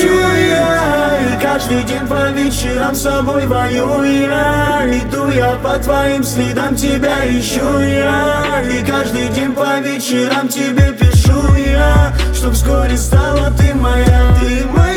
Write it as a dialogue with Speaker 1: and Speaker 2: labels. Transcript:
Speaker 1: хочу я. И каждый день по вечерам с собой воюю я. Иду я по твоим следам, тебя ищу я. И каждый день по вечерам тебе пишу я, чтоб вскоре стала ты моя. Ты моя.